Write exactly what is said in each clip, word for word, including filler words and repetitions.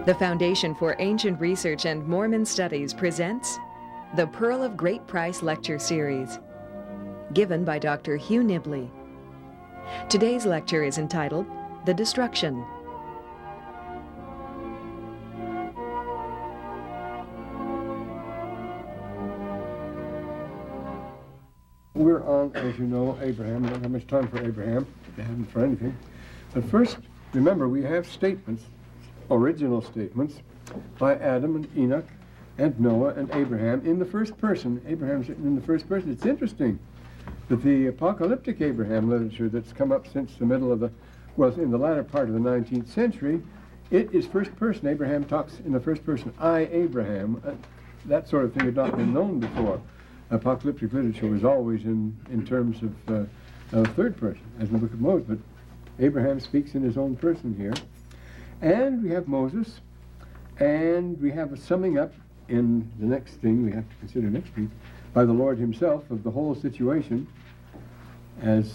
The Foundation for Ancient Research and Mormon Studies presents the Pearl of Great Price Lecture Series, given by Doctor Hugh Nibley. Today's lecture is entitled The Destruction. We're on, as you know, Abraham. We don't have much time for Abraham, if you haven't for anything. But first, remember, we have statements, original statements, by Adam and Enoch and Noah and Abraham in the first person. Abraham's written in the first person. It's interesting that the apocalyptic Abraham literature that's come up since the middle of the, well, in the latter part of the nineteenth century, it is first person. Abraham talks in the first person, I, Abraham. Uh, that sort of thing had not been known before. Apocalyptic literature was always in, in terms of uh, uh, third person, as in the book of Moses, but Abraham speaks in his own person here. And we have Moses, and we have a summing up in the next thing we have to consider next week by the Lord himself of the whole situation as,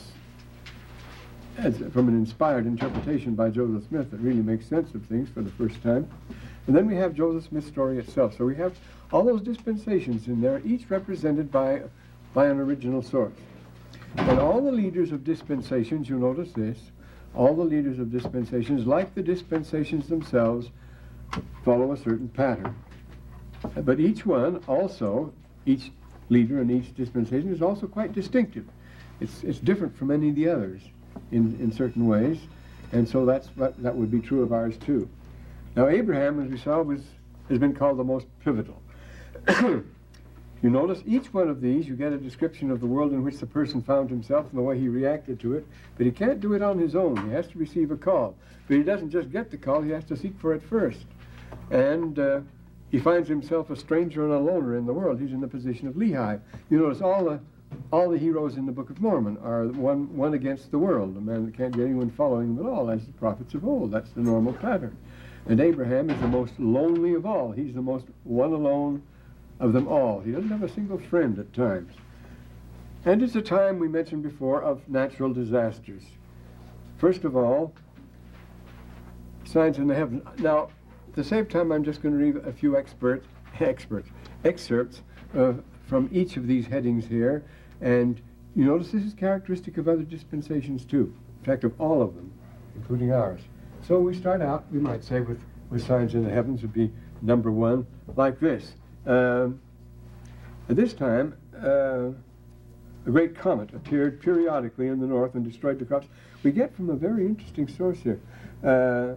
as from an inspired interpretation by Joseph Smith that really makes sense of things for the first time. And then we have Joseph Smith's story itself. So we have all those dispensations in there, each represented by, by an original source. And all the leaders of dispensations, you'll notice this, all the leaders of dispensations, like the dispensations themselves, follow a certain pattern. But each one also, each leader in each dispensation is also quite distinctive. It's, it's different from any of the others in, in certain ways, and so that's what, that would be true of ours too. Now Abraham, as we saw, was, has been called the most pivotal. You notice each one of these, you get a description of the world in which the person found himself and the way he reacted to it, but he can't do it on his own. He has to receive a call. But he doesn't just get the call, he has to seek for it first. And uh, he finds himself a stranger and a loner in the world. He's in the position of Lehi. You notice all the, all the heroes in the Book of Mormon are one, one against the world, a man that can't get anyone following him at all, as the prophets of old. That's the normal pattern. And Abraham is the most lonely of all. He's the most one alone of them all. He doesn't have a single friend at times. And it's a time, we mentioned before, of natural disasters. First of all, signs in the heavens. Now, at the same time, I'm just going to read a few expert, experts, excerpts uh, from each of these headings here. And you notice this is characteristic of other dispensations too. In fact, of all of them, including ours. So we start out, we might say, with, with signs in the heavens would be number one, like this. Uh, at this time, uh, a great comet appeared periodically in the north and destroyed the crops. We get from a very interesting source here. Uh,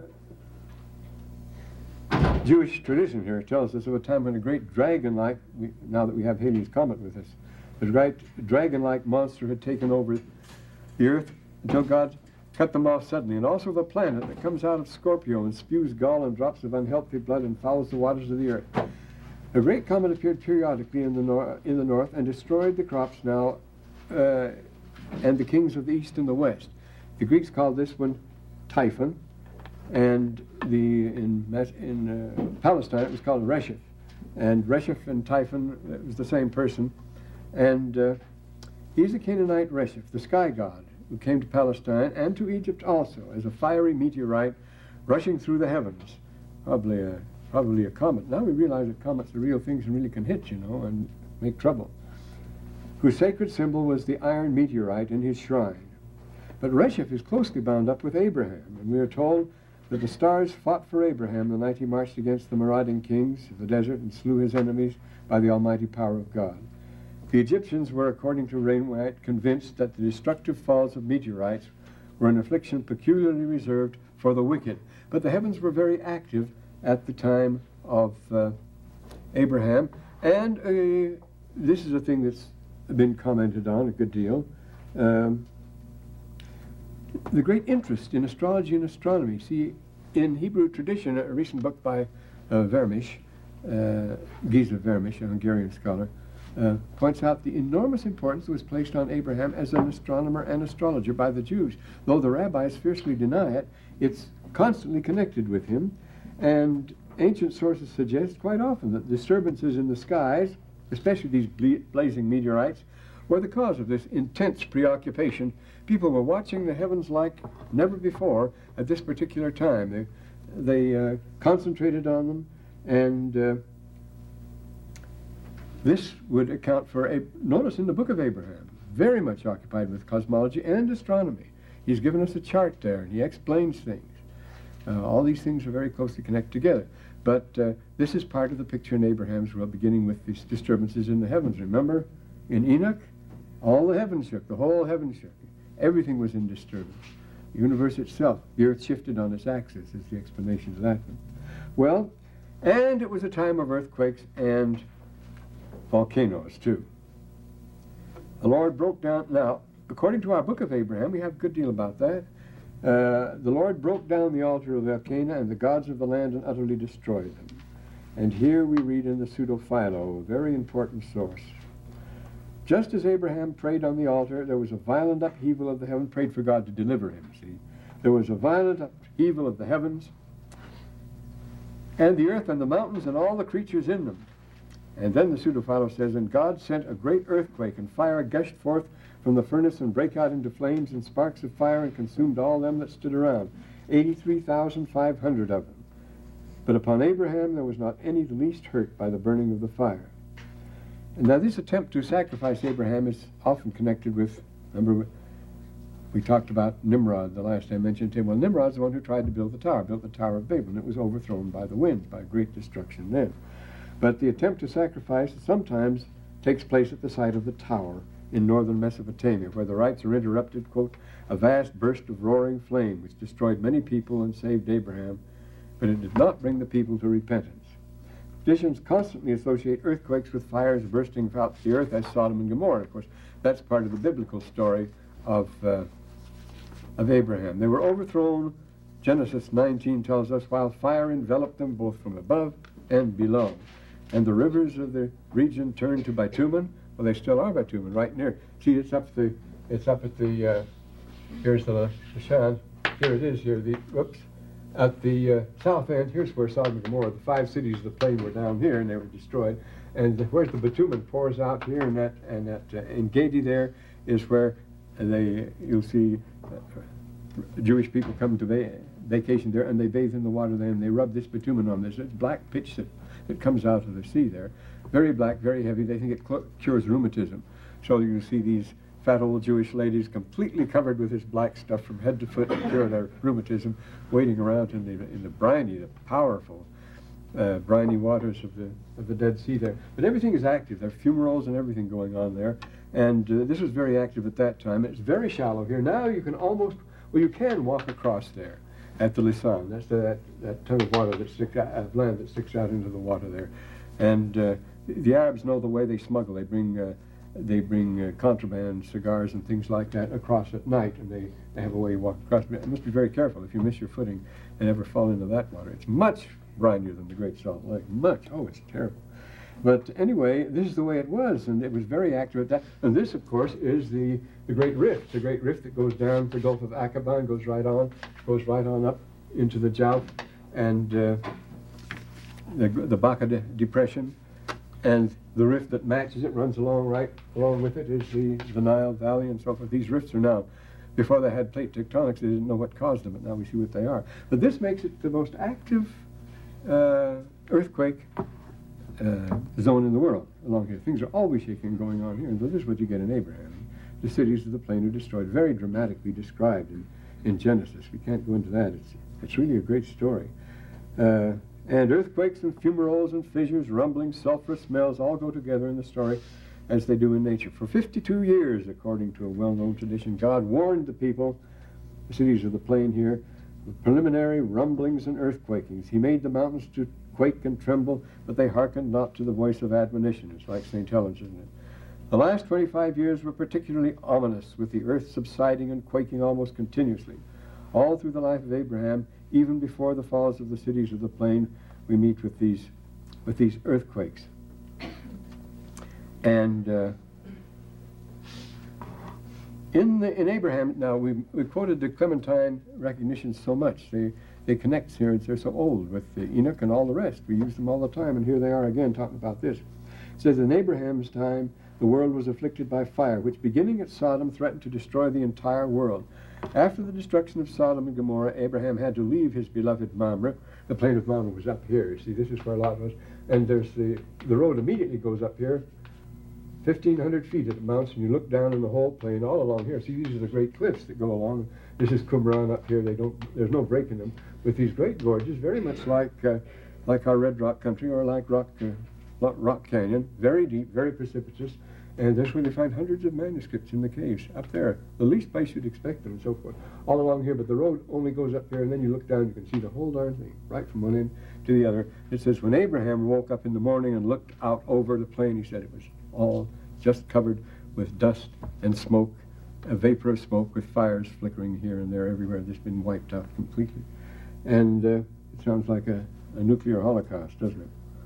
Jewish tradition here tells us of a time when a great dragon-like, we, now that we have Halley's Comet with us, a great dragon-like monster had taken over the earth until God cut them off suddenly. And also the planet that comes out of Scorpio and spews gall and drops of unhealthy blood and fouls the waters of the earth. A great comet appeared periodically in the, nor in the north and destroyed the crops now uh, and the kings of the east and the west. The Greeks called this one Typhon, and the, in, in uh, Palestine it was called Resheph. And Resheph and Typhon, it was the same person. And uh, he's the Canaanite Resheph, the sky god, who came to Palestine and to Egypt also as a fiery meteorite rushing through the heavens. Probably a Probably a comet. Now we realize that comets are real things and really can hit, you know, and make trouble. Whose sacred symbol was the iron meteorite in his shrine. But Resheph is closely bound up with Abraham, and we are told that the stars fought for Abraham the night he marched against the marauding kings of the desert and slew his enemies by the almighty power of God. The Egyptians were, according to Wainwright, convinced that the destructive falls of meteorites were an affliction peculiarly reserved for the wicked. But the heavens were very active at the time of uh, Abraham. And uh, this is a thing that's been commented on a good deal. Um, the great interest in astrology and astronomy. See, in Hebrew tradition, a recent book by uh, Vermish, uh, Giza Vermish, a Hungarian scholar, uh, points out the enormous importance that was placed on Abraham as an astronomer and astrologer by the Jews. Though the rabbis fiercely deny it, it's constantly connected with him. And ancient sources suggest quite often that disturbances in the skies, especially these bla blazing meteorites, were the cause of this intense preoccupation. People were watching the heavens like never before at this particular time. They, they uh, concentrated on them, and uh, this would account for, a, notice in the book of Abraham, very much occupied with cosmology and astronomy. He's given us a chart there, and he explains things. Uh, all these things are very closely connected together. But uh, this is part of the picture in Abraham's world, beginning with these disturbances in the heavens. Remember, in Enoch, all the heavens shook, the whole heavens shook. Everything was in disturbance. The universe itself, the earth shifted on its axis, is the explanation of that one. Well, and it was a time of earthquakes and volcanoes, too. The Lord broke down, now, according to our book of Abraham, we have a good deal about that. Uh, the Lord broke down the altar of Elkanah and the gods of the land and utterly destroyed them. And here we read in the Pseudo-Philo, a very important source. Just as Abraham prayed on the altar, there was a violent upheaval of the heaven, prayed for God to deliver him, see. There was a violent upheaval of the heavens, and the earth and the mountains and all the creatures in them. And then the Pseudo-Philo says, and God sent a great earthquake, and fire gushed forth from the furnace and brake out into flames and sparks of fire and consumed all them that stood around, eighty-three thousand five hundred of them. But upon Abraham there was not any the least hurt by the burning of the fire. And now this attempt to sacrifice Abraham is often connected with, remember we talked about Nimrod the last time I mentioned him. Well, Nimrod's the one who tried to build the tower, built the Tower of Babel, and it was overthrown by the wind, by great destruction then. But the attempt to sacrifice sometimes takes place at the site of the tower in northern Mesopotamia, where the rites are interrupted, quote, a vast burst of roaring flame which destroyed many people and saved Abraham, but it did not bring the people to repentance. Traditions constantly associate earthquakes with fires bursting out the earth as Sodom and Gomorrah. Of course, that's part of the biblical story of, uh, of Abraham. They were overthrown, Genesis nineteen tells us, while fire enveloped them both from above and below. And the rivers of the region turned to bitumen. Well, they still are bitumen, right near. See, it's up the, it's up at the, uh, here's the, the Shan, here it is here, the, whoops, at the uh, south end, here's where Sodom and Gomorrah, the five cities of the plain were down here, and they were destroyed. And the, where's the bitumen pours out here, and that, and that uh, in Gedi there is where they, you'll see uh, Jewish people come to va vacation there, and they bathe in the water there, and they rub this bitumen on this. It's black pitch that, that comes out of the sea there. Very black, very heavy. They think it cures rheumatism. So you see these fat old Jewish ladies completely covered with this black stuff from head to foot to cure their rheumatism, wading around in the, in the briny, the powerful uh, briny waters of the, of the Dead Sea there. But everything is active. There are fumaroles and everything going on there. And uh, this was very active at that time. It's very shallow here. Now you can almost, well, you can walk across there at the Lisan. That's the, that, that ton of water that sticks out, of land that sticks out into the water there. And uh, the Arabs know the way they smuggle. They bring uh, they bring uh, contraband, cigars and things like that across at night, and they, they have a way you walk across. But you must be very careful if you miss your footing and ever fall into that water. It's much brinier than the Great Salt Lake. Much. Oh, it's terrible. But anyway, this is the way it was, and it was very active at that. And this, of course, is the, the Great Rift, the Great Rift that goes down the Gulf of Aqaba and goes right on, goes right on up into the Jowf and uh, the, the Baca de Depression. And the rift that matches it, runs along right along with it, is the, the Nile Valley and so forth. These rifts are now, before they had plate tectonics, they didn't know what caused them, but now we see what they are. But this makes it the most active uh, earthquake uh, zone in the world along here. Things are always shaking and going on here, and this is what you get in Abraham. The cities of the plain are destroyed, very dramatically described in, in Genesis. We can't go into that. It's, it's really a great story. Uh, And earthquakes and fumaroles and fissures, rumblings, sulfurous smells all go together in the story as they do in nature. For fifty-two years, according to a well-known tradition, God warned the people, the cities of the plain here, with preliminary rumblings and earthquakings. He made the mountains to quake and tremble, but they hearkened not to the voice of admonition. It's like Saint Helens, isn't it? The last twenty-five years were particularly ominous, with the earth subsiding and quaking almost continuously. All through the life of Abraham, even before the falls of the cities of the plain, we meet with these, with these earthquakes. And uh, in the, in Abraham, now we we quoted the Clementine recognitions so much. They they connect here. They're so old with the Enoch and all the rest. We use them all the time, and here they are again talking about this. It says, in Abraham's time, the world was afflicted by fire, which beginning at Sodom threatened to destroy the entire world. After the destruction of Sodom and Gomorrah, Abraham had to leave his beloved Mamre. The plain of Mamre was up here. You see, this is where Lot was. And there's the, the road immediately goes up here, fifteen hundred feet at the mounts, and you look down in the whole plain all along here. See, these are the great cliffs that go along. This is Qumran up here. They don't. There's no break in them. With these great gorges, very much like uh, like our Red Rock country or like Rock uh, Rock Canyon, very deep, very precipitous. And that's where they find hundreds of manuscripts in the caves, up there, the least place you'd expect them, and so forth. All along here, but the road only goes up here, and then you look down, you can see the whole darn thing, right from one end to the other. It says, when Abraham woke up in the morning and looked out over the plain, he said it was all just covered with dust and smoke, a vapor of smoke with fires flickering here and there everywhere. This has been wiped out completely. And uh, it sounds like a, a nuclear holocaust, doesn't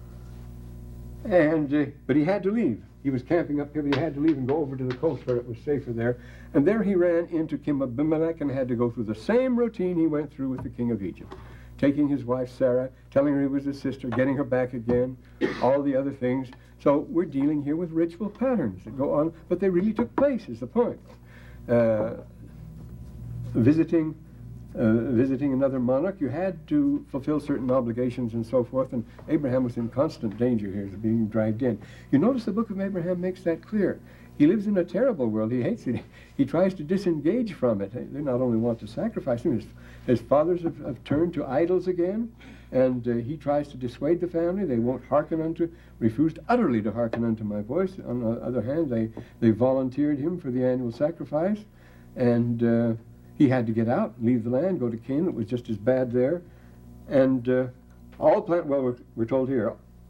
it? And, uh, but he had to leave. He was camping up here, but he had to leave and go over to the coast where it was safer there. And there he ran into King Abimelech and had to go through the same routine he went through with the king of Egypt. Taking his wife Sarah, telling her he was his sister, getting her back again, all the other things. So we're dealing here with ritual patterns that go on, but they really took place, is the point. Uh, visiting Uh, visiting another monarch, you had to fulfill certain obligations and so forth, and Abraham was in constant danger here of being dragged in. You notice the book of Abraham makes that clear. He lives in a terrible world. He hates it. He tries to disengage from it. They not only want to sacrifice him, his, his fathers have, have turned to idols again, and uh, he tries to dissuade the family. They won't hearken unto, refused utterly to hearken unto my voice. On the other hand, they, they volunteered him for the annual sacrifice, and uh, he had to get out, leave the land, go to Canaan. It was just as bad there. And uh, all plant, well, we're, we're told here,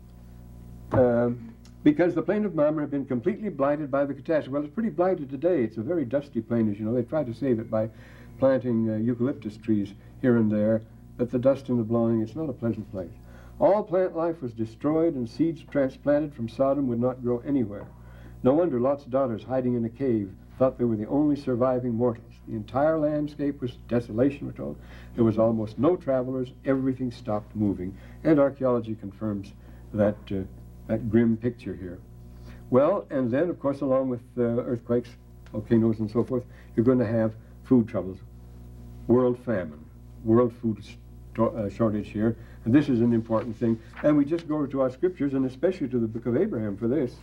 um, because the plain of Mamre had been completely blighted by the catastrophe. Well, it's pretty blighted today. It's a very dusty plain, as you know. They tried to save it by planting uh, eucalyptus trees here and there, but the dust and the blowing, it's not a pleasant place. All plant life was destroyed, and seeds transplanted from Sodom would not grow anywhere. No wonder Lot's daughters, hiding in a cave, thought they were the only surviving mortals. The entire landscape was desolation, we're told. There was almost no travelers. Everything stopped moving. And archaeology confirms that, uh, that grim picture here. Well, and then, of course, along with uh, earthquakes, volcanoes, and so forth, you're going to have food troubles, world famine, world food sto- uh, shortage here. And this is an important thing. And we just go to our scriptures, and especially to the book of Abraham for this.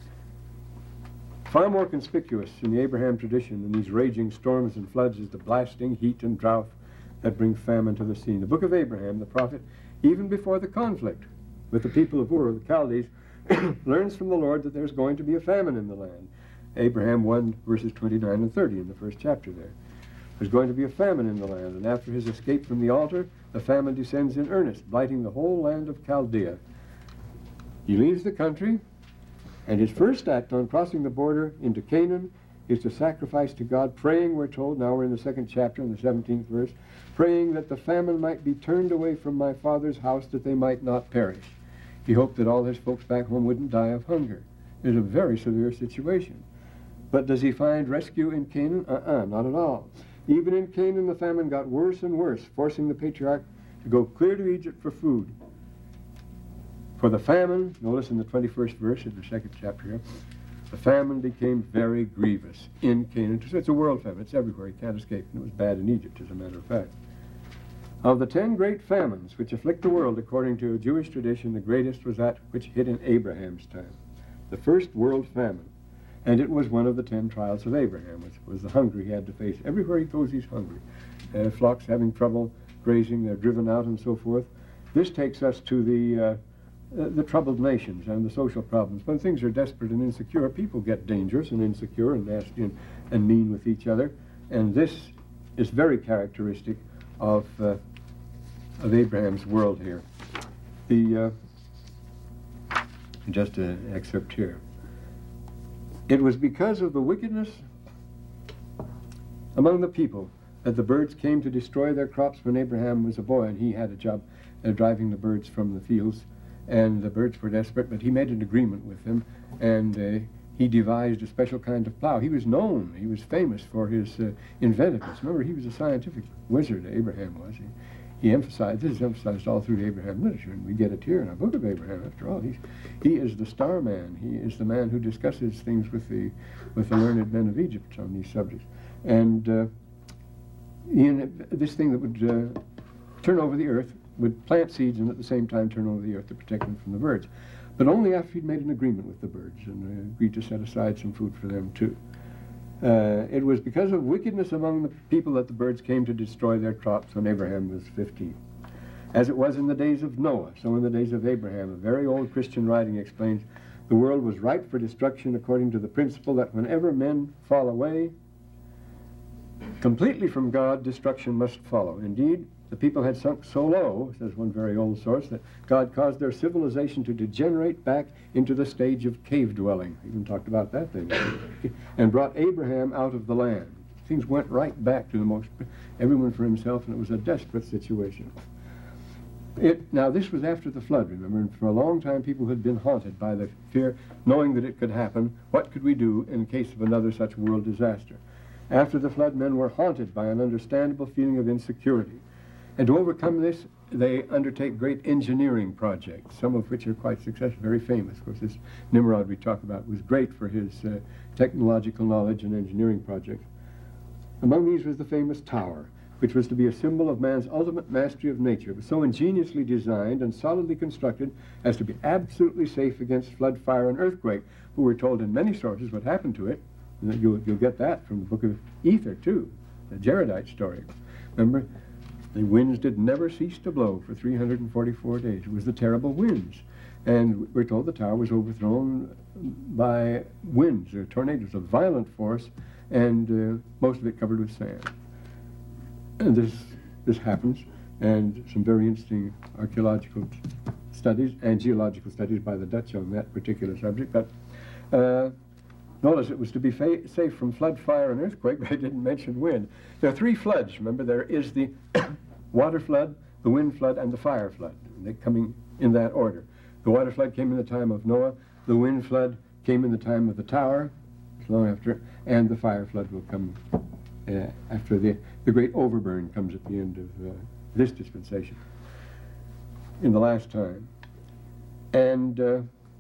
Far more conspicuous in the Abraham tradition than these raging storms and floods is the blasting heat and drought that bring famine to the scene. The book of Abraham, the prophet, even before the conflict with the people of Ur, the Chaldees, learns from the Lord that there's going to be a famine in the land. Abraham one, verses twenty-nine and thirty in the first chapter there. There's going to be a famine in the land, and after his escape from the altar, the famine descends in earnest, blighting the whole land of Chaldea. He leaves the country, and his first act on crossing the border into Canaan is to sacrifice to God, praying, we're told, now we're in the second chapter, in the seventeenth verse, praying that the famine might be turned away from my father's house, that they might not perish. He hoped that all his folks back home wouldn't die of hunger. It's a very severe situation. But does he find rescue in Canaan? Uh-uh, not at all. Even in Canaan, the famine got worse and worse, forcing the patriarch to go clear to Egypt for food. For the famine, notice in the twenty-first verse of the second chapter here, the famine became very grievous in Canaan. It's a world famine. It's everywhere. You can't escape. And it was bad in Egypt, as a matter of fact. Of the ten great famines which afflict the world, according to Jewish tradition, the greatest was that which hit in Abraham's time. The first world famine. And it was one of the ten trials of Abraham, which was the hunger he had to face. Everywhere he goes, he's hungry. Uh, flocks having trouble grazing, they're driven out and so forth. This takes us to the... Uh, Uh, the troubled nations and the social problems. When things are desperate and insecure, people get dangerous and insecure and nasty and, and mean with each other. And this is very characteristic of, uh, of Abraham's world here. The, uh, just an excerpt here. It was because of the wickedness among the people that the birds came to destroy their crops when Abraham was a boy, and he had a job uh, driving the birds from the fields. And the birds were desperate, but he made an agreement with them, and uh, he devised a special kind of plow. He was known, he was famous for his uh, inventiveness. Remember, he was a scientific wizard, Abraham was. He, he emphasized, this is emphasized all through the Abraham literature, and we get it here in our book of Abraham, after all. He's, he is the star man. He is the man who discusses things with the, with the learned men of Egypt on these subjects. And uh, in this thing that would uh, turn over the earth, would plant seeds and at the same time turn over the earth to protect them from the birds. But only after he'd made an agreement with the birds and uh, agreed to set aside some food for them too. Uh, it was because of wickedness among the people that the birds came to destroy their crops when Abraham was fifteen. As it was in the days of Noah, so in the days of Abraham, a very old Christian writing explains, the world was ripe for destruction according to the principle that whenever men fall away completely from God, destruction must follow. Indeed, the people had sunk so low, says one very old source, that God caused their civilization to degenerate back into the stage of cave dwelling. He even talked about that thing. And brought Abraham out of the land. Things went right back to the most, everyone for himself, and it was a desperate situation. It, now, this was after the flood, remember, and for a long time people had been haunted by the fear, knowing that it could happen. What could we do in case of another such world disaster? After the flood, men were haunted by an understandable feeling of insecurity. And to overcome this, they undertake great engineering projects, some of which are quite successful, very famous. Of course, this Nimrod we talk about was great for his uh, technological knowledge and engineering projects. Among these was the famous tower, which was to be a symbol of man's ultimate mastery of nature. It was so ingeniously designed and solidly constructed as to be absolutely safe against flood, fire, and earthquake. But we're told in many sources what happened to it, and you'll, you'll get that from the book of Ether, too, the Jaredite story. Remember? The winds did never cease to blow for three hundred forty-four days. It was the terrible winds. And we're told the tower was overthrown by winds, or tornadoes of violent force, and uh, most of it covered with sand. And this, this happens, and some very interesting archaeological studies and geological studies by the Dutch on that particular subject. But uh, notice it was to be fa safe from flood, fire, and earthquake, but I didn't mention wind. There are three floods, remember. There is the water flood, the wind flood, and the fire flood. They're coming in that order. The water flood came in the time of Noah. The wind flood came in the time of the tower, long after, and the fire flood will come uh, after the, the great overburn comes at the end of uh, this dispensation, in the last time. And, uh,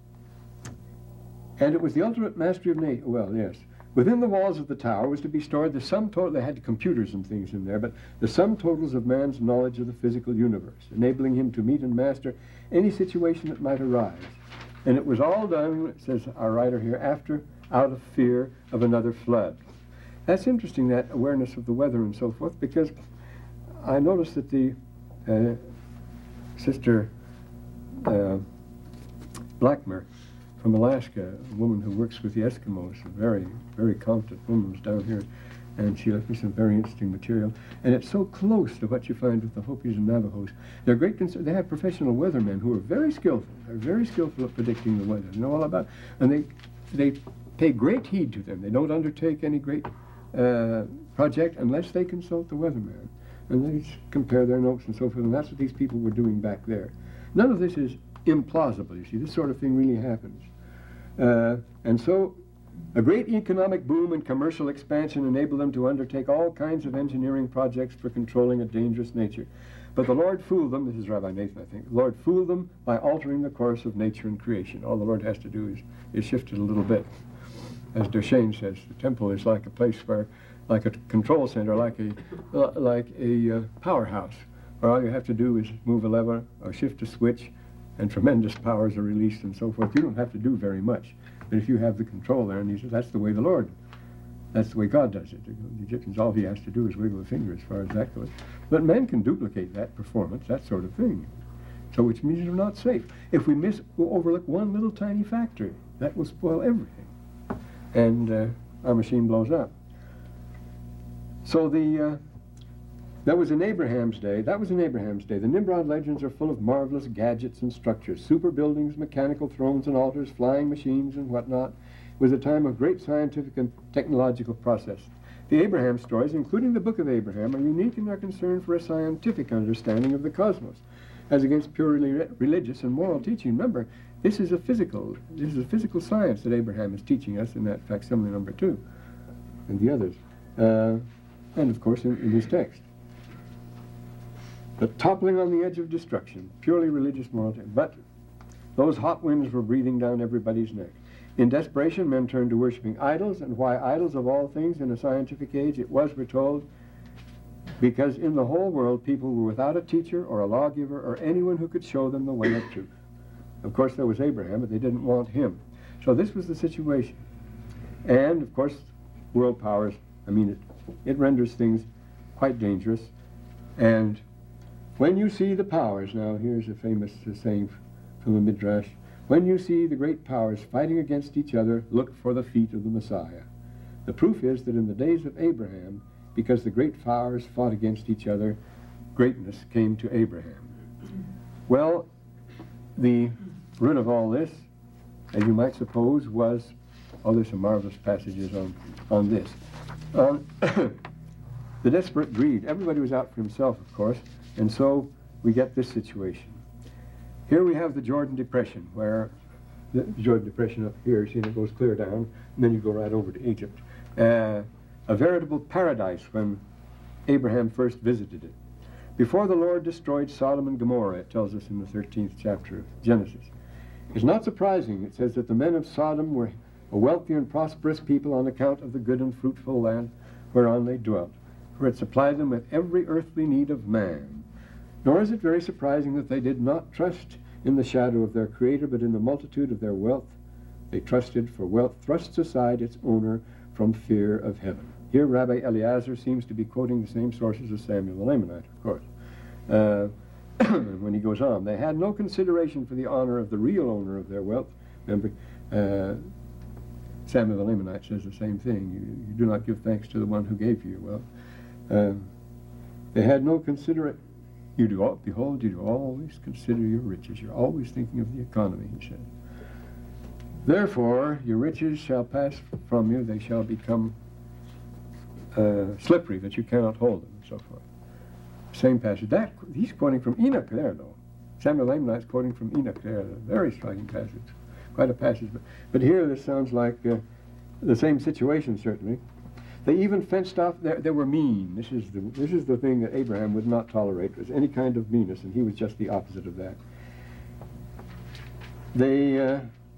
and it was the ultimate mastery of nature. Well, yes. Within the walls of the tower was to be stored the sum total, they had computers and things in there, but the sum totals of man's knowledge of the physical universe, enabling him to meet and master any situation that might arise. And it was all done, says our writer here, after, out of fear of another flood. That's interesting, that awareness of the weather and so forth, because I noticed that the uh, sister uh, Blackmer from Alaska, a woman who works with the Eskimos, a very, very competent woman, was down here, and she left me some very interesting material. And it's so close to what you find with the Hopis and Navajos. They're great. They have professional weathermen who are very skillful. They're very skillful at predicting the weather. They know all about, and they they pay great heed to them. They don't undertake any great uh, project unless they consult the weatherman, and they compare their notes and so forth. And that's what these people were doing back there. None of this is implausible. You see, this sort of thing really happens. Uh, and so a great economic boom and commercial expansion enabled them to undertake all kinds of engineering projects for controlling a dangerous nature. But the Lord fooled them, this is Rabbi Nathan, I think, the Lord fooled them by altering the course of nature and creation. All the Lord has to do is, is shift it a little bit. As Duchesne says, the temple is like a place where, like a control center, like a, uh, like a uh, powerhouse, where all you have to do is move a lever or shift a switch, and tremendous powers are released and so forth. You don't have to do very much. But if you have the control there, and he says, that's the way the Lord, that's the way God does it. The Egyptians, all he has to do is wiggle a finger as far as that goes. But men can duplicate that performance, that sort of thing. So which means you're not safe. If we miss, we'll overlook one little tiny factory, that will spoil everything. And uh, our machine blows up. So the, uh, that was in Abraham's day. That was in Abraham's day. The Nimrod legends are full of marvelous gadgets and structures, super buildings, mechanical thrones and altars, flying machines and whatnot. It was a time of great scientific and technological process. The Abraham stories, including the Book of Abraham, are unique in their concern for a scientific understanding of the cosmos, as against purely religious and moral teaching. Remember, this is a physical, this is a physical science that Abraham is teaching us in that facsimile number two, and the others, uh, and of course in, in his text. The toppling on the edge of destruction, purely religious morality. But those hot winds were breathing down everybody's neck. In desperation, men turned to worshiping idols, and why idols of all things in a scientific age? It was, we're told, because in the whole world people were without a teacher or a lawgiver or anyone who could show them the way of truth. Of course there was Abraham, but they didn't want him. So this was the situation. And of course world powers, I mean it, it renders things quite dangerous. And when you see the powers, now here's a famous uh, saying from the Midrash, when you see the great powers fighting against each other, look for the feet of the Messiah. The proof is that in the days of Abraham, because the great powers fought against each other, greatness came to Abraham. Well, the root of all this, as you might suppose, was, oh, there's some marvelous passages on, on this. On the desperate greed. Everybody was out for himself, of course, and so we get this situation. Here we have the Jordan Depression, where the Jordan Depression up here, see, it goes clear down, and then you go right over to Egypt. Uh, a veritable paradise when Abraham first visited it. Before the Lord destroyed Sodom and Gomorrah, it tells us in the thirteenth chapter of Genesis. It's not surprising, it says, that the men of Sodom were a wealthy and prosperous people on account of the good and fruitful land whereon they dwelt, for it supplied them with every earthly need of man. Nor is it very surprising that they did not trust in the shadow of their Creator, but in the multitude of their wealth. They trusted, for wealth thrusts aside its owner from fear of heaven. Here Rabbi Eliezer seems to be quoting the same sources as Samuel the Lamanite, of course. Uh, when he goes on, they had no consideration for the honor of the real owner of their wealth. Remember, uh, Samuel the Lamanite says the same thing. You, you do not give thanks to the one who gave you your wealth. Uh, they had no considerate. You do, all, behold, you do always consider your riches. You're always thinking of the economy, he says. Therefore, your riches shall pass from you. They shall become uh, slippery, that you cannot hold them, and so forth. Same passage. That, he's quoting from Enoch there, though. Samuel Lamanite's quoting from Enoch there. A very striking passage. Quite a passage. But, but here this sounds like uh, the same situation, certainly. They even fenced off, they, they were mean. This is, the, this is the thing that Abraham would not tolerate, was any kind of meanness, and he was just the opposite of that. They uh,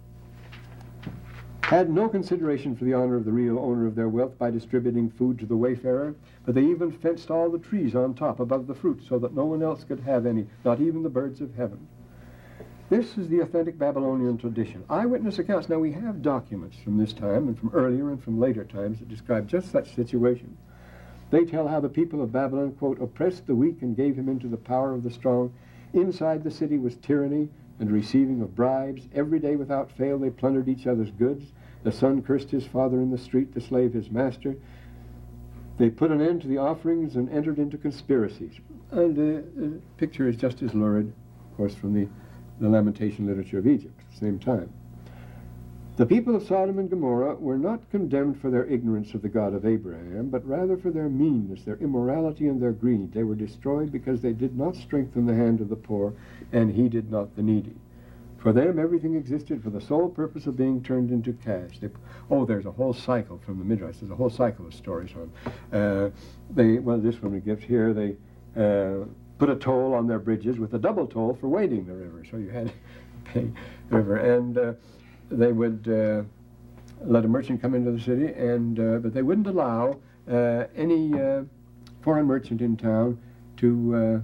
had no consideration for the honor of the real owner of their wealth by distributing food to the wayfarer, but they even fenced all the trees on top above the fruit so that no one else could have any, not even the birds of heaven. This is the authentic Babylonian tradition. Eyewitness accounts. Now we have documents from this time and from earlier and from later times that describe just such situations. They tell how the people of Babylon, quote, oppressed the weak and gave him into the power of the strong. Inside the city was tyranny and receiving of bribes. Every day without fail they plundered each other's goods. The son cursed his father in the street, the slave his master. They put an end to the offerings and entered into conspiracies. And uh, the picture is just as lurid, of course, from the the lamentation literature of Egypt at the same time. The people of Sodom and Gomorrah were not condemned for their ignorance of the God of Abraham, but rather for their meanness, their immorality, and their greed. They were destroyed because they did not strengthen the hand of the poor and heeded not the needy. For them, everything existed for the sole purpose of being turned into cash. They, oh, there's a whole cycle from the Midrash. There's a whole cycle of stories on. Uh, they, well, this one we give here. They uh, put a toll on their bridges with a double toll for wading the river. So you had to pay the river. And uh, they would uh, let a merchant come into the city, and uh, but they wouldn't allow uh, any uh, foreign merchant in town to,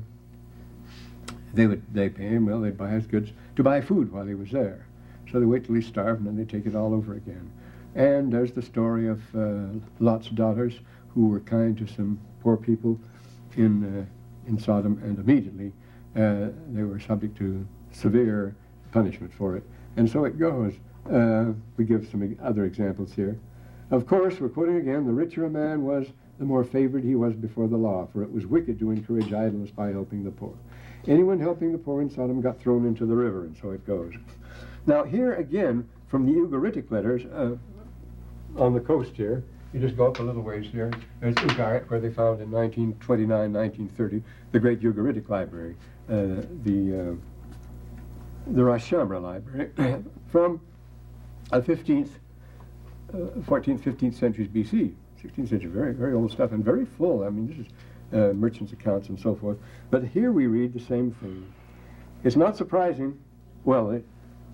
uh, they would they pay him, well, they'd buy his goods, to buy food while he was there. So they wait till he's starved, and then they take it all over again. And there's the story of uh, Lot's daughters, who were kind to some poor people in uh, in Sodom, and immediately uh, they were subject to severe punishment for it. And so it goes. Uh, we give some other examples here. Of course, we're quoting again, the richer a man was, the more favored he was before the law, for it was wicked to encourage idleness by helping the poor. Anyone helping the poor in Sodom got thrown into the river, and so it goes. Now here again, from the Ugaritic letters uh, on the coast here, you just go up a little ways here. There's Ugarit, where they found in nineteen twenty-nine, nineteen thirty, the great Ugaritic library, uh, the uh, the Rosh Hashanah library, from uh, fifteenth, uh, fourteenth, fifteenth centuries B C, sixteenth century, very, very old stuff, and very full. I mean, this is uh, merchants' accounts and so forth. But here we read the same thing. It's not surprising, well, it,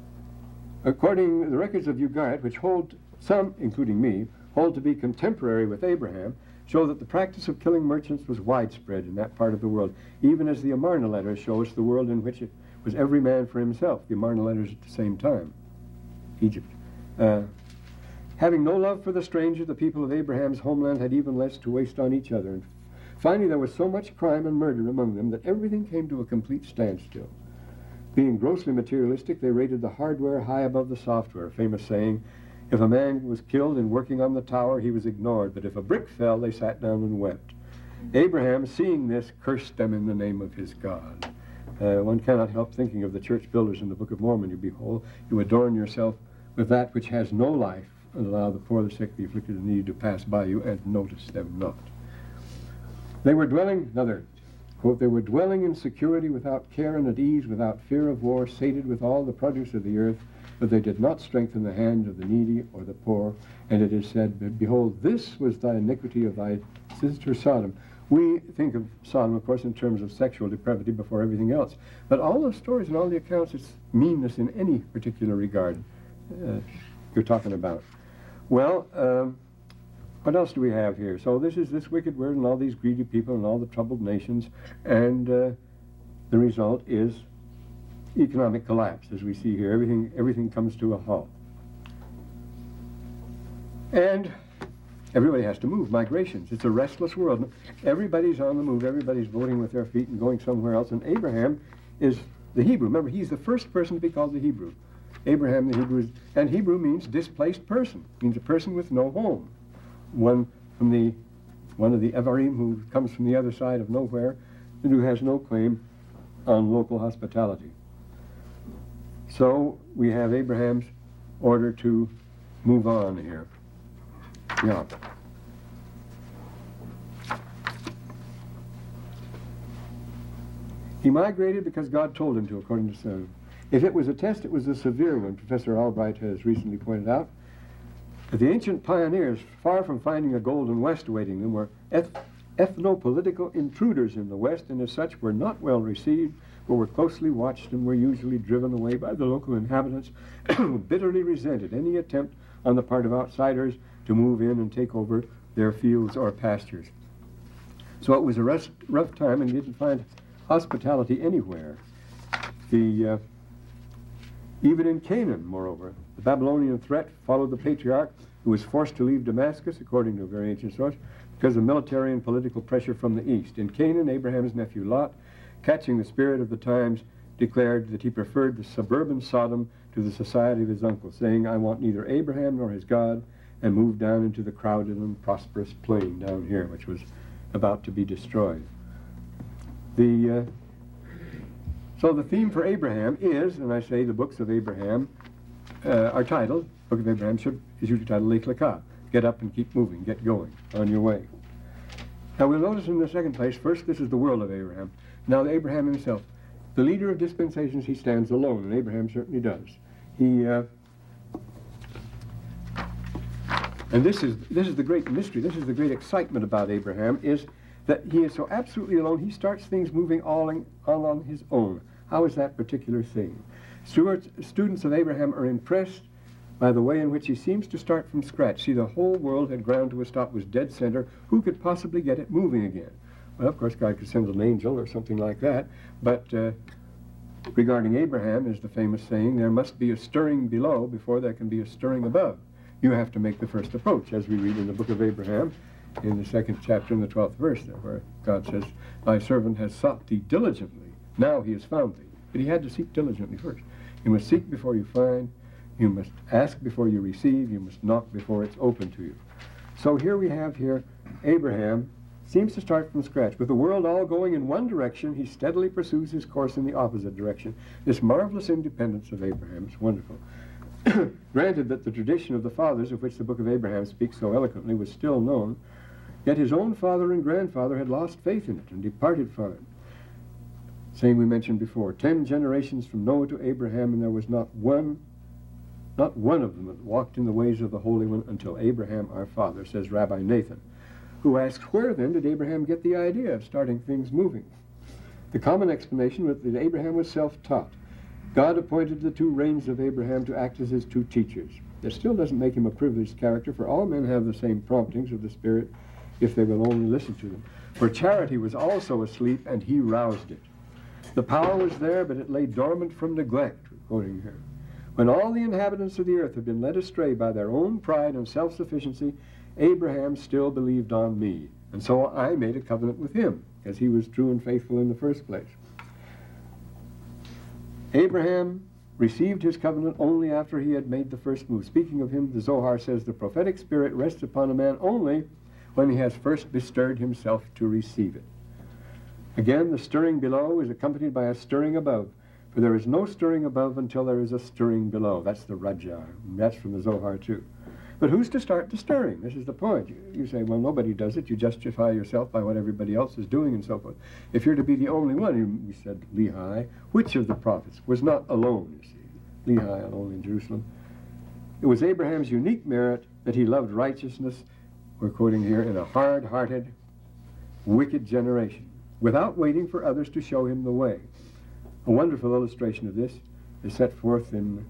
according to the records of Ugarit, which hold some, including me, hold to be contemporary with Abraham, show that the practice of killing merchants was widespread in that part of the world, even as the Amarna letters show us the world in which it was every man for himself. The Amarna letters at the same time, Egypt. Uh, having no love for the stranger, the people of Abraham's homeland had even less to waste on each other. And finally, there was so much crime and murder among them that everything came to a complete standstill. Being grossly materialistic, they rated the hardware high above the software. A famous saying, if a man was killed in working on the tower, he was ignored, but if a brick fell, they sat down and wept. Abraham, seeing this, cursed them in the name of his God. Uh, one cannot help thinking of the church builders in the Book of Mormon. You behold, you adorn yourself with that which has no life, and allow the poor, the sick, the afflicted, and needy to pass by you, and notice them not. They were dwelling, another quote, they were dwelling in security without care and at ease, without fear of war, sated with all the produce of the earth, but they did not strengthen the hand of the needy or the poor. And it is said, behold, this was thy iniquity of thy sister Sodom. We think of Sodom, of course, in terms of sexual depravity before everything else. But all the stories and all the accounts, it's meanness in any particular regard uh, you're talking about. Well, um, what else do we have here? So this is this wicked world and all these greedy people and all the troubled nations, and uh, the result is economic collapse, as we see here. Everything, everything comes to a halt. And everybody has to move, migrations. It's a restless world. Everybody's on the move. Everybody's voting with their feet and going somewhere else. And Abraham is the Hebrew. Remember, he's the first person to be called the Hebrew. Abraham, the Hebrew, is, and Hebrew means displaced person. It means a person with no home. One from the, one of the Evarim who comes from the other side of nowhere and who has no claim on local hospitality. So we have Abraham's order to move on here. Yeah. He migrated because God told him to, according to Psalm. If it was a test, it was a severe one. Professor Albright has recently pointed out that the ancient pioneers, far from finding a golden west awaiting them, were eth- ethno-political intruders in the West, and as such were not well received, but were closely watched and were usually driven away by the local inhabitants who bitterly resented any attempt on the part of outsiders to move in and take over their fields or pastures. So it was a rough, rough time, and you didn't find hospitality anywhere. The, uh, even in Canaan, moreover, the Babylonian threat followed the patriarch, who was forced to leave Damascus, according to a very ancient source, because of military and political pressure from the east. In Canaan, Abraham's nephew Lot, catching the spirit of the times, declared that he preferred the suburban Sodom to the society of his uncle, saying, I want neither Abraham nor his God, and moved down into the crowded and prosperous plain down here, which was about to be destroyed. The, uh, so the theme for Abraham is, and I say the books of Abraham uh, are titled, Book of Abraham should, is usually titled Lech Lecha, get up and keep moving, get going, on your way. Now we'll notice in the second place, first this is the world of Abraham. Now Abraham himself, the leader of dispensations, he stands alone, and Abraham certainly does. He, uh, and this is, this is the great mystery, this is the great excitement about Abraham, is that he is so absolutely alone, he starts things moving all, in, all on his own. How is that particular thing? Stewards, students of Abraham are impressed by the way in which he seems to start from scratch. See, the whole world had ground to a stop, was dead center. Who could possibly get it moving again? Well, of course, God could send an angel or something like that, but uh, regarding Abraham is the famous saying, there must be a stirring below before there can be a stirring above. You have to make the first approach, as we read in the book of Abraham, in the second chapter in the twelfth verse there, where God says, thy servant has sought thee diligently, now he has found thee. But he had to seek diligently first. You must seek before you find, you must ask before you receive, you must knock before it's open to you. So here we have here, Abraham seems to start from scratch. With the world all going in one direction, he steadily pursues his course in the opposite direction. This marvelous independence of Abraham is wonderful. Granted that the tradition of the fathers, of which the book of Abraham speaks so eloquently, was still known, yet his own father and grandfather had lost faith in it and departed from it. Saying we mentioned before, ten generations from Noah to Abraham, and there was not one, not one of them that walked in the ways of the Holy One until Abraham our father, says Rabbi Nathan, who asks, where then did Abraham get the idea of starting things moving? The common explanation was that Abraham was self-taught. God appointed the two reigns of Abraham to act as his two teachers. This still doesn't make him a privileged character, for all men have the same promptings of the Spirit if they will only listen to them. For charity was also asleep, and he roused it. The power was there, but it lay dormant from neglect, quoting here. When all the inhabitants of the earth have been led astray by their own pride and self-sufficiency, Abraham still believed on me. And so I made a covenant with him, as he was true and faithful in the first place. Abraham received his covenant only after he had made the first move. Speaking of him, the Zohar says the prophetic spirit rests upon a man only when he has first bestirred himself to receive it. Again, the stirring below is accompanied by a stirring above, for there is no stirring above until there is a stirring below. That's the Rajah. That's from the Zohar too. But who's to start the stirring? This is the point. You, you say, well, nobody does it. You justify yourself by what everybody else is doing and so forth. If you're to be the only one, you, we said Lehi, which of the prophets was not alone, you see? Lehi alone in Jerusalem. It was Abraham's unique merit that he loved righteousness, we're quoting here, in a hard-hearted, wicked generation, without waiting for others to show him the way. A wonderful illustration of this is set forth in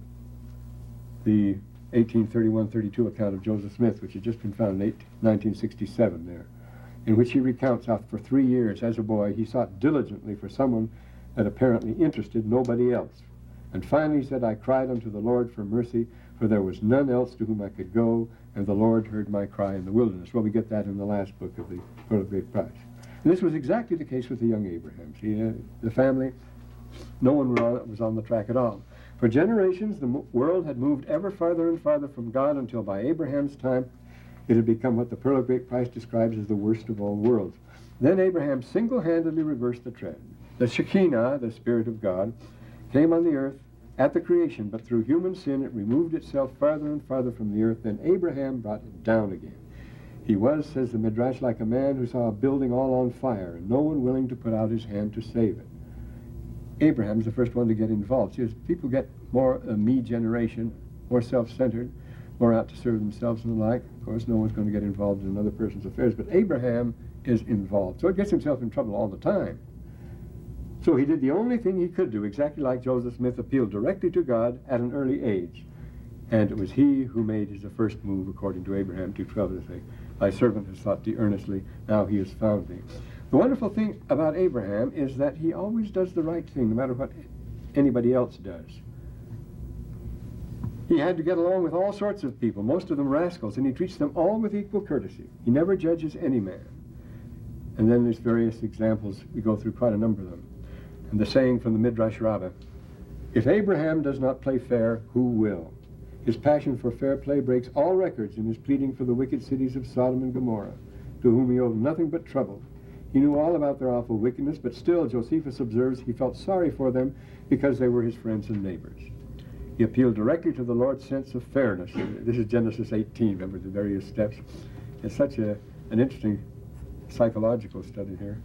the eighteen thirty-one thirty-two account of Joseph Smith, which had just been found in nineteen sixty-seven there, in which he recounts how for three years as a boy he sought diligently for someone that apparently interested nobody else. And finally he said, I cried unto the Lord for mercy, for there was none else to whom I could go, and the Lord heard my cry in the wilderness. Well, we get that in the last book of the Pearl of Great Price. And this was exactly the case with the young Abraham. See, uh, the family, no one was on the track at all. For generations, the world had moved ever farther and farther from God until by Abraham's time, it had become what the Pearl of Great Price describes as the worst of all worlds. Then Abraham single-handedly reversed the trend. The Shekinah, the Spirit of God, came on the earth at the creation, but through human sin it removed itself farther and farther from the earth. Then Abraham brought it down again. He was, says the Midrash, like a man who saw a building all on fire, and no one willing to put out his hand to save it. Abraham's the first one to get involved. See, as people get more a me generation, more self-centered, more out to serve themselves and the like, of course, no one's going to get involved in another person's affairs. But Abraham is involved. So it gets himself in trouble all the time. So he did the only thing he could do, exactly like Joseph Smith, appealed directly to God at an early age. And it was he who made his first move, according to Abraham two twelve, to say, thy servant has sought thee earnestly, now he has found thee. The wonderful thing about Abraham is that he always does the right thing, no matter what anybody else does. He had to get along with all sorts of people, most of them rascals, and he treats them all with equal courtesy. He never judges any man. And then there's various examples. We go through quite a number of them. And the saying from the Midrash Rabbah, if Abraham does not play fair, who will? His passion for fair play breaks all records in his pleading for the wicked cities of Sodom and Gomorrah, to whom he owed nothing but trouble. He knew all about their awful wickedness, but still, Josephus observes, he felt sorry for them because they were his friends and neighbors. He appealed directly to the Lord's sense of fairness. This is Genesis eighteen, remember the various steps. It's such a, an interesting psychological study here.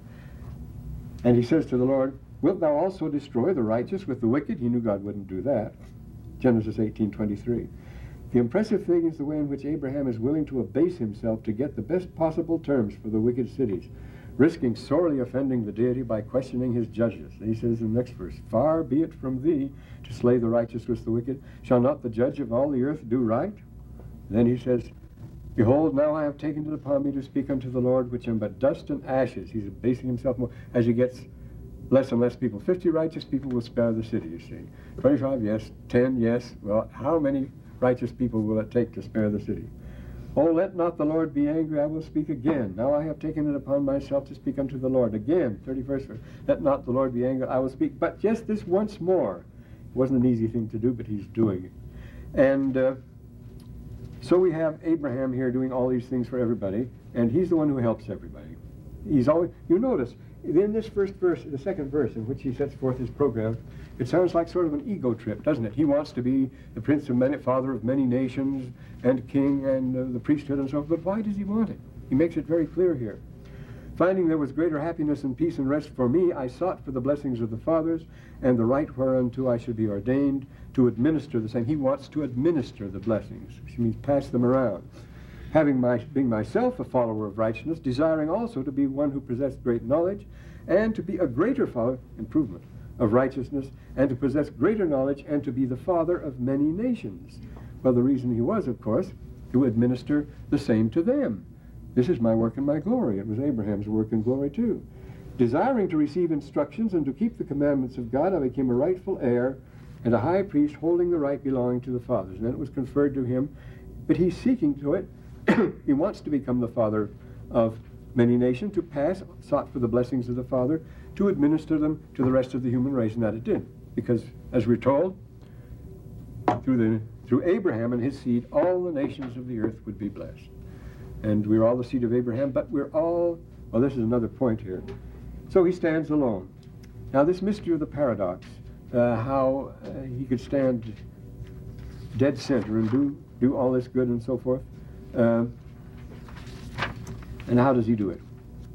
And he says to the Lord, wilt thou also destroy the righteous with the wicked? He knew God wouldn't do that. Genesis eighteen twenty-three. The impressive thing is the way in which Abraham is willing to abase himself to get the best possible terms for the wicked cities, risking sorely offending the deity by questioning his judges. And he says in the next verse, far be it from thee to slay the righteous with the wicked. Shall not the judge of all the earth do right? Then he says, behold, now I have taken it upon me to speak unto the Lord, which am but dust and ashes. He's abasing himself more as he gets less and less people. Fifty righteous people will spare the city, you see. Twenty-five, yes. Ten, yes. Well, how many righteous people will it take to spare the city? Oh, let not the Lord be angry, I will speak again. Now I have taken it upon myself to speak unto the Lord. Again, thirty-first verse. Let not the Lord be angry, I will speak. But just this once more. It wasn't an easy thing to do, but he's doing it. And uh, so we have Abraham here doing all these things for everybody, and he's the one who helps everybody. He's always, you notice, in this first verse, the second verse in which he sets forth his program, it sounds like sort of an ego trip, doesn't it? He wants to be the prince of many, father of many nations, and king, and uh, the priesthood and so forth. But why does he want it? He makes it very clear here. Finding there was greater happiness and peace and rest for me, I sought for the blessings of the fathers, and the right whereunto I should be ordained to administer the same. He wants to administer the blessings, which means pass them around. Having my, being myself a follower of righteousness, desiring also to be one who possessed great knowledge, and to be a greater follower, improvement, of righteousness, and to possess greater knowledge, and to be the father of many nations. Well, the reason he was, of course, to administer the same to them. This is my work and my glory. It was Abraham's work and glory too. Desiring to receive instructions and to keep the commandments of God, I became a rightful heir and a high priest holding the right belonging to the fathers. And then it was conferred to him, but he's seeking to it. He wants to become the father of many nations, to pass, sought for the blessings of the Father, to administer them to the rest of the human race, and that it did. Because, as we're told, through, the, through Abraham and his seed, all the nations of the earth would be blessed. And we're all the seed of Abraham, but we're all, well, this is another point here. So he stands alone. Now, this mystery of the paradox, uh, how uh, he could stand dead center and do, do all this good and so forth, uh, and how does he do it?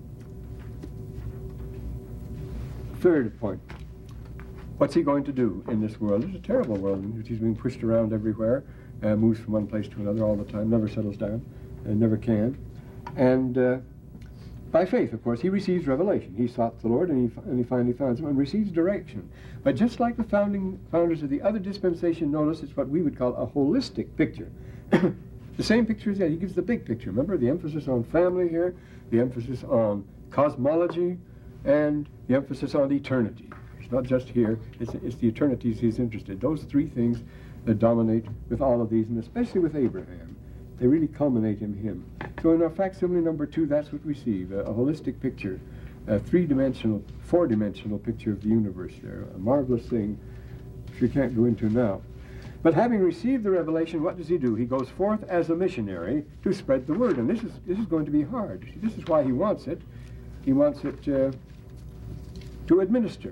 Third point. What's he going to do in this world? It's a terrible world in which he's being pushed around everywhere, uh, moves from one place to another all the time, never settles down, and never can. And uh, by faith, of course, he receives revelation. He sought the Lord, and he, and he finally finds him and receives direction. But just like the founding founders of the other dispensation, notice it's what we would call a holistic picture. The same picture is that he gives the big picture. Remember the emphasis on family here, the emphasis on cosmology, and the emphasis on eternity. It's not just here, it's, it's the eternities he's interested. Those three things that dominate with all of these, and especially with Abraham. They really culminate in him. So in our facsimile number two, that's what we see, a, a holistic picture, a three-dimensional, four-dimensional picture of the universe there, a marvelous thing which we can't go into now. But having received the revelation, what does he do? He goes forth as a missionary to spread the word, and this is, this is going to be hard. See, this is why he wants it. He wants it uh, to administer.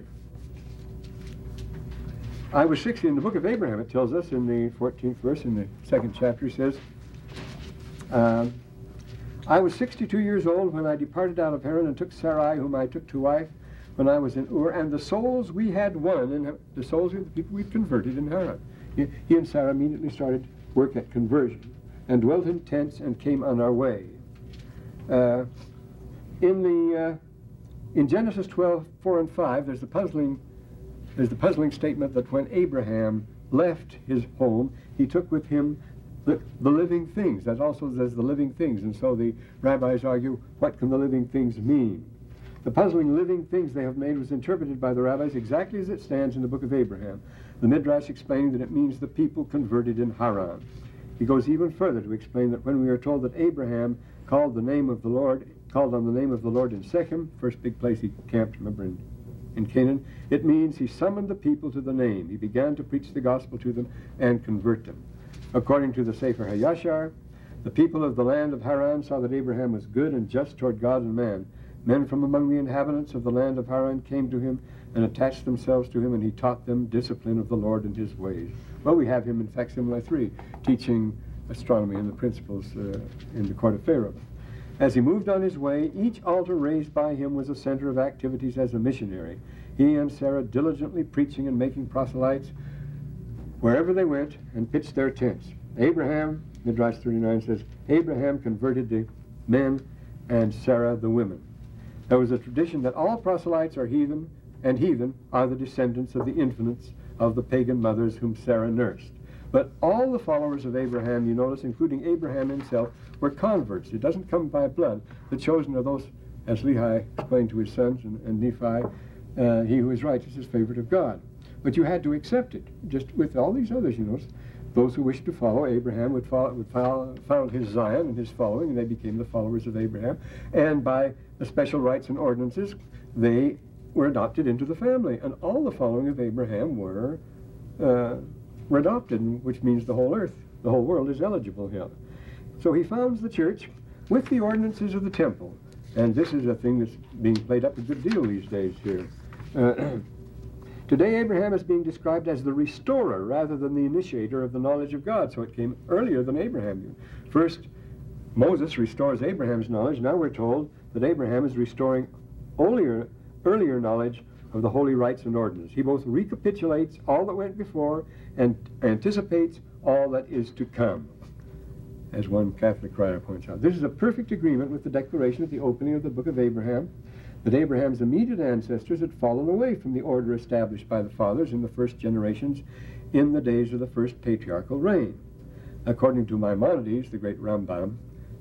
I was sixty, in the book of Abraham, it tells us in the fourteenth verse, in the second chapter, he says, uh, I was sixty-two years old when I departed out of Haran and took Sarai, whom I took to wife when I was in Ur, and the souls we had won, and the souls of the people we'd converted in Haran. He, he and Sarah immediately started work at conversion and dwelt in tents and came on our way. Uh, in the uh, in Genesis twelve, four and five, there's the puzzling there's the puzzling statement that when Abraham left his home, he took with him the, the living things. That also says the living things, and so the rabbis argue, what can the living things mean? The puzzling living things they have made was interpreted by the rabbis exactly as it stands in the book of Abraham. The Midrash explaining that it means the people converted in Haran. He goes even further to explain that when we are told that Abraham called the name of the Lord, called on the name of the Lord in Shechem, first big place he camped, remember, in, in Canaan, it means he summoned the people to the name. He began to preach the gospel to them and convert them. According to the Sefer HaYashar, the people of the land of Haran saw that Abraham was good and just toward God and man. Men from among the inhabitants of the land of Haran came to him and attached themselves to him, and he taught them discipline of the Lord and his ways. Well, we have him in facsimile three, teaching astronomy and the principles uh, in the court of Pharaoh. As he moved on his way, each altar raised by him was a center of activities as a missionary. He and Sarah diligently preaching and making proselytes wherever they went and pitched their tents. Abraham, Midrash thirty-nine says, Abraham converted the men and Sarah the women. There was a tradition that all proselytes are heathen, and heathen are the descendants of the infants of the pagan mothers whom Sarah nursed. But all the followers of Abraham, you notice, including Abraham himself, were converts. It doesn't come by blood. The chosen are those, as Lehi explained to his sons and, and Nephi, uh, he who is righteous is favored of God. But you had to accept it, just with all these others, you notice. Those who wished to follow Abraham would, follow, would follow, found his Zion and his following, and they became the followers of Abraham. And by the special rites and ordinances, they were adopted into the family. And all the following of Abraham were, uh, were adopted, which means the whole earth, the whole world is eligible here. So he founds the church with the ordinances of the temple. And this is a thing that's being played up a good deal these days here. Uh, Today, Abraham is being described as the restorer rather than the initiator of the knowledge of God, so it came earlier than Abraham did. First, Moses restores Abraham's knowledge. Now we're told that Abraham is restoring earlier, earlier knowledge of the holy rites and ordinances. He both recapitulates all that went before and anticipates all that is to come, as one Catholic writer points out. This is a perfect agreement with the declaration at the opening of the book of Abraham, that Abraham's immediate ancestors had fallen away from the order established by the fathers in the first generations in the days of the first patriarchal reign. According to Maimonides, the great Rambam,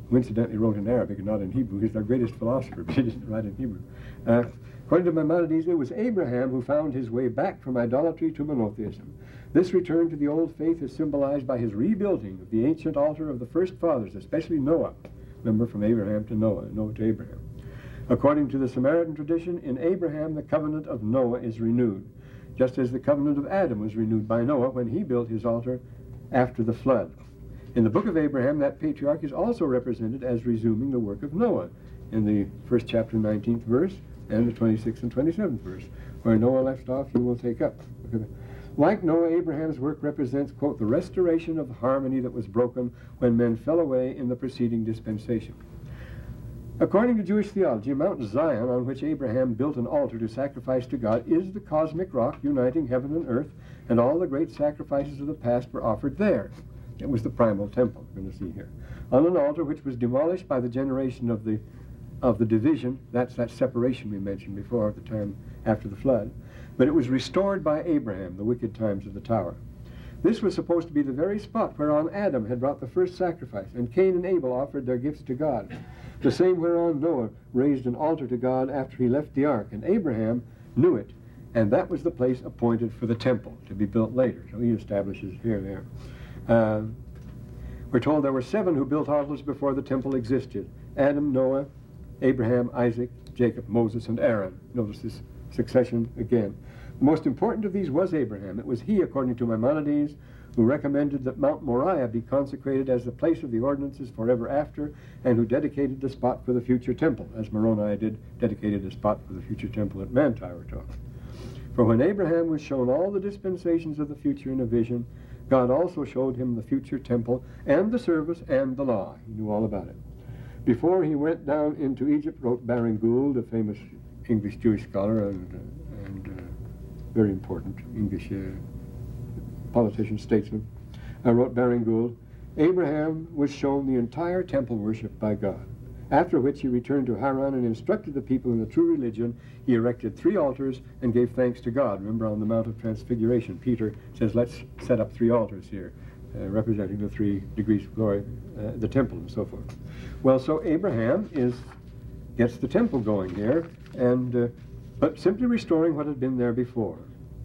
who incidentally wrote in Arabic and not in Hebrew. He's our greatest philosopher, but he didn't write in Hebrew. Uh, according to Maimonides, it was Abraham who found his way back from idolatry to monotheism. This return to the old faith is symbolized by his rebuilding of the ancient altar of the first fathers, especially Noah. Remember, from Abraham to Noah, Noah to Abraham. According to the Samaritan tradition, in Abraham the covenant of Noah is renewed, just as the covenant of Adam was renewed by Noah when he built his altar after the flood. In the book of Abraham, that patriarch is also represented as resuming the work of Noah in the first chapter, nineteenth verse, and the twenty-sixth and twenty-seventh verse. Where Noah left off, he will take up. Like Noah, Abraham's work represents, quote, the restoration of the harmony that was broken when men fell away in the preceding dispensation. According to Jewish theology, Mount Zion, on which Abraham built an altar to sacrifice to God, is the cosmic rock uniting heaven and earth, and all the great sacrifices of the past were offered there. It was the primal temple, we're going to see here. On an altar which was demolished by the generation of the of the division, that's that separation we mentioned before at the time after the flood, but it was restored by Abraham, the wicked times of the tower. This was supposed to be the very spot whereon Adam had brought the first sacrifice, and Cain and Abel offered their gifts to God. The same whereon Noah raised an altar to God after he left the ark, and Abraham knew it, and that was the place appointed for the temple to be built later. So he establishes here there. Uh, we're told there were seven who built altars before the temple existed: Adam, Noah, Abraham, Isaac, Jacob, Moses, and Aaron. Notice this succession again. The most important of these was Abraham. It was he, according to Maimonides, who recommended that Mount Moriah be consecrated as the place of the ordinances forever after, and who dedicated the spot for the future temple, as Moroni did, dedicated a spot for the future temple at Manti, we're told. For when Abraham was shown all the dispensations of the future in a vision, God also showed him the future temple and the service and the law. He knew all about it. Before he went down into Egypt, wrote Baring Gould, a famous English Jewish scholar and, uh, and uh, very important English uh, politician, statesman, uh, wrote Baring Gould, Abraham was shown the entire temple worship by God, after which he returned to Haran and instructed the people in the true religion. He erected three altars and gave thanks to God. Remember, on the Mount of Transfiguration, Peter says, let's set up three altars here, uh, representing the three degrees of glory, uh, the temple and so forth. Well, so Abraham is gets the temple going here, and uh, but simply restoring what had been there before,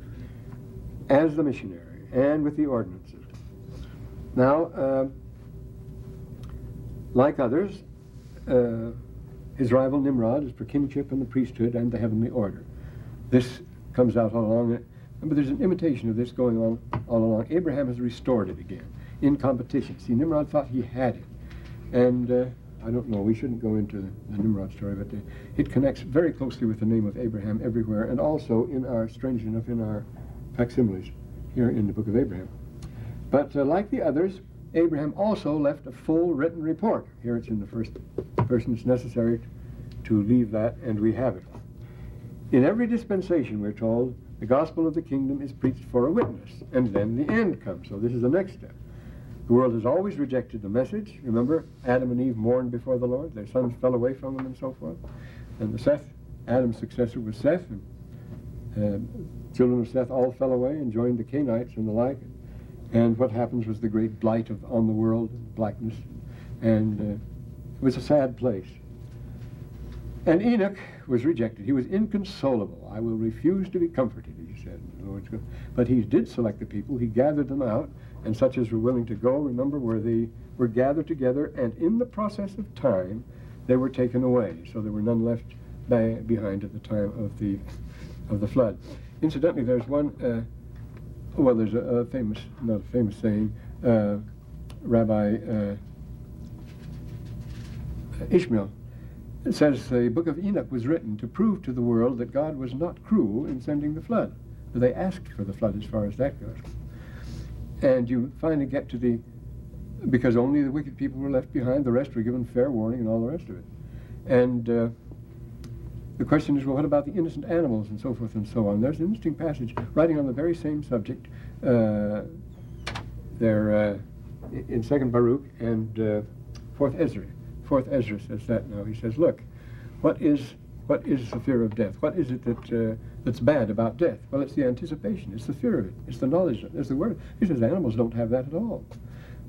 as the missionary, and with the ordinances. Now, uh, like others, uh, his rival Nimrod is for kingship and the priesthood and the heavenly order. This comes out all along, but there's an imitation of this going on all along. Abraham has restored it again in competition. See, Nimrod thought he had it, and uh, I don't know, we shouldn't go into the, the Nimrod story, but the, it connects very closely with the name of Abraham everywhere, and also in our, strange enough, in our facsimiles here in the book of Abraham. But uh, like the others, Abraham also left a full written report. Here it's in the first person. It's necessary to leave that, and we have it. In every dispensation, we're told, the gospel of the kingdom is preached for a witness, and then the end comes. So this is the next step. The world has always rejected the message. Remember, Adam and Eve mourned before the Lord. Their sons fell away from them and so forth. And the Seth, Adam's successor was Seth, and uh, children of Seth all fell away and joined the Canaanites and the like. And what happens was the great blight of, on the world, blackness, and uh, it was a sad place. And Enoch was rejected. He was inconsolable. I will refuse to be comforted, he said. But he did select the people. He gathered them out, and such as were willing to go, remember, were they were gathered together, and in the process of time, they were taken away. So there were none left by, behind at the time of the of the flood. Incidentally, there's one. Uh, well, there's a, a famous, not a famous saying. Uh, Rabbi uh, Ishmael says the book of Enoch was written to prove to the world that God was not cruel in sending the flood. They asked for the flood as far as that goes. And you finally get to the, because only the wicked people were left behind, the rest were given fair warning and all the rest of it. And uh, the question is, well, what about the innocent animals and so forth and so on? There's an interesting passage writing on the very same subject uh, there uh, in Second Baruch and uh, Fourth Ezra. Fourth Ezra says that now. He says, look, what is what is the fear of death? What is it that uh, that's bad about death? Well, it's the anticipation. It's the fear of it. It's the knowledge. It's the word. He says animals don't have that at all.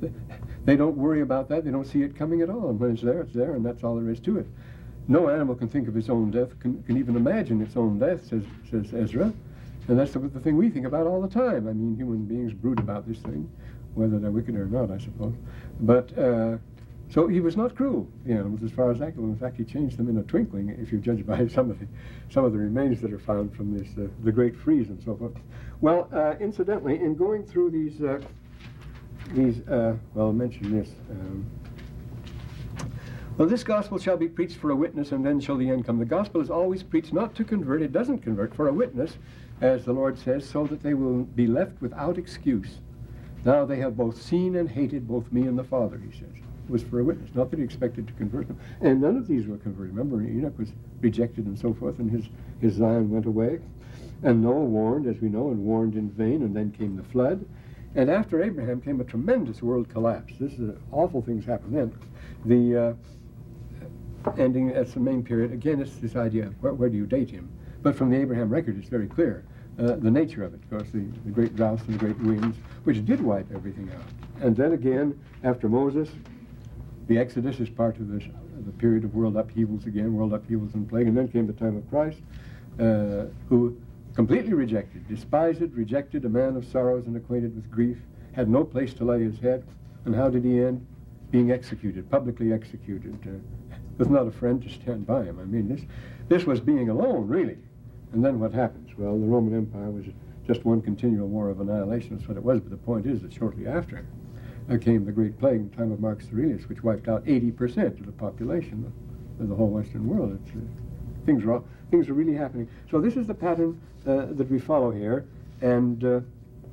They don't worry about that. They don't see it coming at all. And when it's there, it's there, and that's all there is to it. No animal can think of its own death, can, can even imagine its own death, says, says Ezra. And that's the, the thing we think about all the time. I mean, human beings brood about this thing, whether they're wicked or not, I suppose. But, uh, so he was not cruel, the animals, as far as that goes. In fact, he changed them in a twinkling, if you judge by some of the, some of the remains that are found from this, uh, the Great Freeze and so forth. Well, uh, incidentally, in going through these, uh, these, uh, well, I'll mention this. Um, well, this gospel shall be preached for a witness, and then shall the end come. The gospel is always preached not to convert. It doesn't convert, for a witness, as the Lord says, so that they will be left without excuse. Now they have both seen and hated both me and the Father, he says. It was for a witness, not that he expected to convert them. And none of these were converted. Remember, Enoch was rejected and so forth, and his, his Zion went away. And Noah warned, as we know, and warned in vain, and then came the flood. And after Abraham came a tremendous world collapse. This is uh, awful things happened then. The uh, ending, that's the main period. Again, it's this idea of where, where do you date him? But from the Abraham record, it's very clear. Uh, the nature of it, of course, the, the great droughts and the great winds, which did wipe everything out. And then again, after Moses, the Exodus is part of this, the period of world upheavals again, world upheavals and plague. And then came the time of Christ, uh, who completely rejected, despised, rejected, a man of sorrows and acquainted with grief, had no place to lay his head. And how did he end? Being executed, publicly executed, uh, with not a friend to stand by him. I mean, this, this was being alone, really. And then what happens? Well, the Roman Empire was just one continual war of annihilation. That's what it was. But the point is that shortly after uh, came the Great Plague in the time of Marcus Aurelius, which wiped out eighty percent of the population of the whole Western world. It's, uh, things, are, things are really happening. So this is the pattern uh, that we follow here. And uh,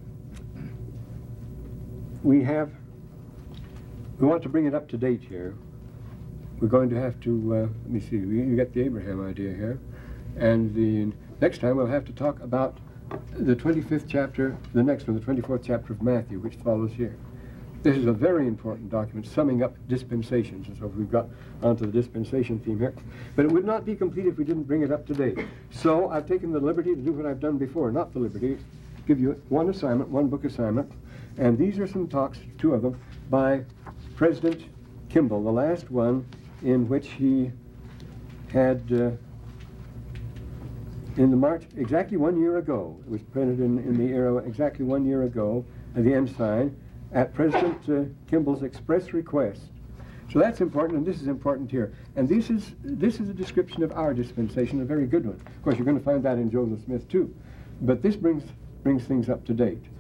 we have, we want to bring it up to date here. We're going to have to, uh, let me see, you get the Abraham idea here. And the next time we'll have to talk about the twenty-fifth chapter, the next one, the twenty-fourth chapter of Matthew, which follows here. This is a very important document, summing up dispensations, and so we've got onto the dispensation theme here. But it would not be complete if we didn't bring it up to date. So I've taken the liberty to do what I've done before, not the liberty, give you one assignment, one book assignment, and these are some talks, two of them, by President Kimball, the last one in which he had... Uh, In the March, exactly one year ago, it was printed in, in the era exactly one year ago, at the Ensign, at President uh, Kimball's express request. So that's important, and this is important here. And this is, this is a description of our dispensation, a very good one. Of course, you're going to find that in Joseph Smith, too. But this brings, brings things up to date.